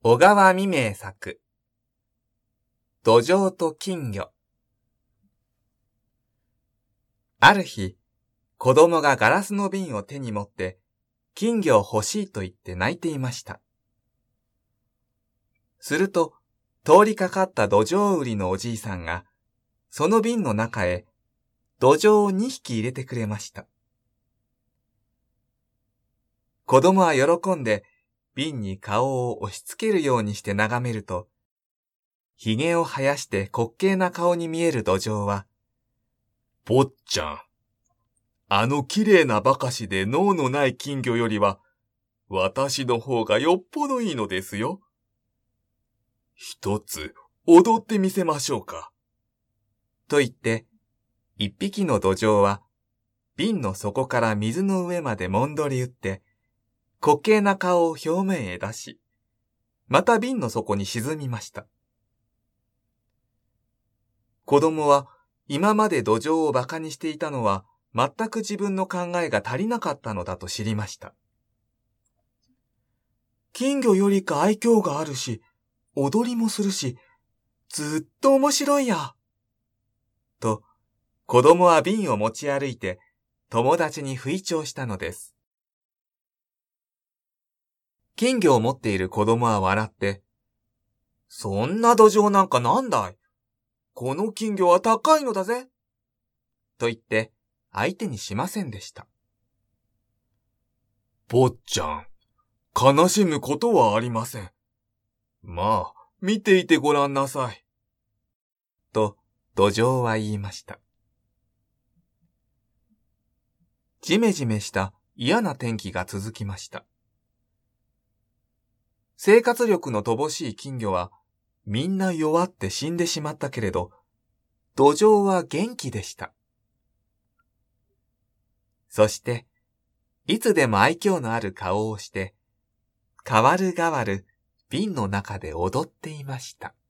小川未明作、土壌と金魚。ある日、子供がガラスの瓶を手に持って、金魚を欲しいと言って泣いていました。すると、通りかかった土壌売りのおじいさんが、その瓶の中へ、土壌を2匹入れてくれました。子供は喜んで、瓶に顔を押し付けるようにして眺めると、髭を生やして滑稽な顔に見える土壌は、坊ちゃん、あの綺麗なばかしで脳のない金魚よりは、私の方がよっぽどいいのですよ。一つ踊ってみせましょうか。と言って、一匹の土壌は、瓶の底から水の上までもんどり打って、滑稽な顔を表面へ出し、また瓶の底に沈みました。子供は今まで土壌を馬鹿にしていたのは全く自分の考えが足りなかったのだと知りました。金魚よりか愛嬌があるし、踊りもするし、ずっと面白いや。と、子供は瓶を持ち歩いて友達に吹聴したのです。金魚を持っている子供は笑って、そんな土壌なんかなんだい。この金魚は高いのだぜ。と言って相手にしませんでした。坊ちゃん、悲しむことはありません。まあ、見ていてごらんなさい。と、土壌は言いました。じめじめした嫌な天気が続きました。生活力の乏しい金魚は、みんな弱って死んでしまったけれど、土壌は元気でした。そして、いつでも愛嬌のある顔をして、代わる代わる瓶の中で踊っていました。